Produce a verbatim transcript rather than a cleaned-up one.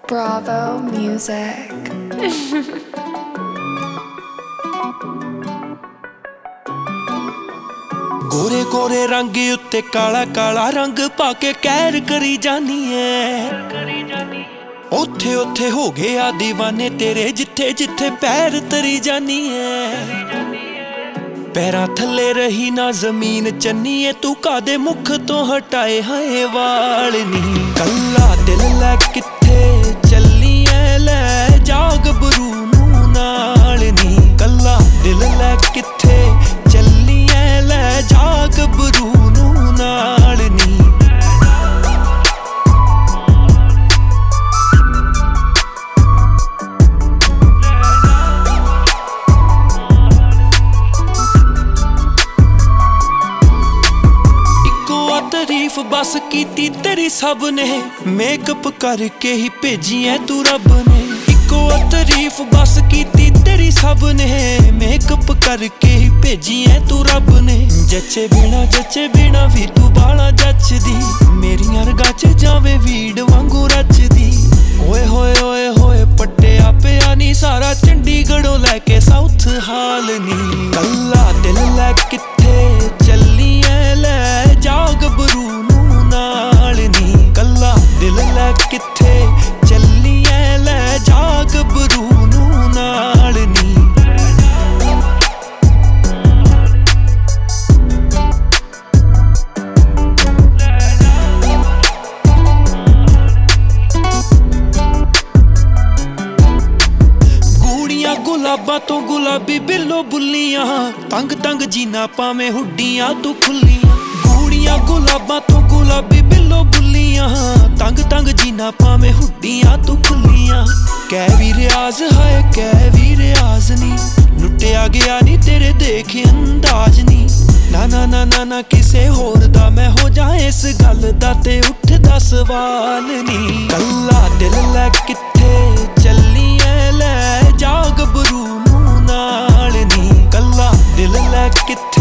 Bravo Music. गोरे गोरे रंग उत्ते काला काला रंग पाके कहर करी जानी है। ओथे ओथे हो गए आ दीवाने तेरे जिथे जिथे पैर तरी जानी है। पैरां थले रही ना जमीन चन्नी है तू कादे मुख तो हटाए हाए वाल नी। कल्ला दिल लै किथे चली ऐ लै जाग बरू नू नाल नी। कल्ला दिल लै किथे चली ऐ लै जाग बरू नू नाल नी। तारीफ बस कीती तेरी सब ने मेकअप करके ही भेजी है तू रब ने। इको तारीफ बस कीती तेरी सब ने मेकअप करके ही भेजी है तू रब ने। जचे बिना जचे बिना भी तू बाला जचदी मेरियां रगा च जावे वीड वांगू रचदी। ओए होए ओए होए पट्टिया पिया नी सारा चंडीगढ़ों लैके साउथ हाल नी। कल्ला दिल लै किथे चली ऐ लै जाग बरू नू नाल नी। कल्ला दिल लै किथे चली ऐ लै जाग बरू नू नाल नी। गुलाबां तो गुलाबी बिल्लो बुल्लियां तंग तंग जीना पावें हुड्डियां तू खुल्लियां। गूड़ियां गुलाबां तो गुलाबी बिल्लो बुल्लियां तंग तंग जीना पावें हुड्डियां तू खुल्लियां। कै भी रियाज है कै भी रियाज नी लुटिया गया नी तेरे देखे अंदाज नी। ना ना ना ना ना किसे होर दा मैं हो जाए इस गल दा ते उठदा सवाल नी। कल्ला दिल लै किथे चली ऐ लै जाग बरू नू नाल नी। कल्ला दिल लै किथे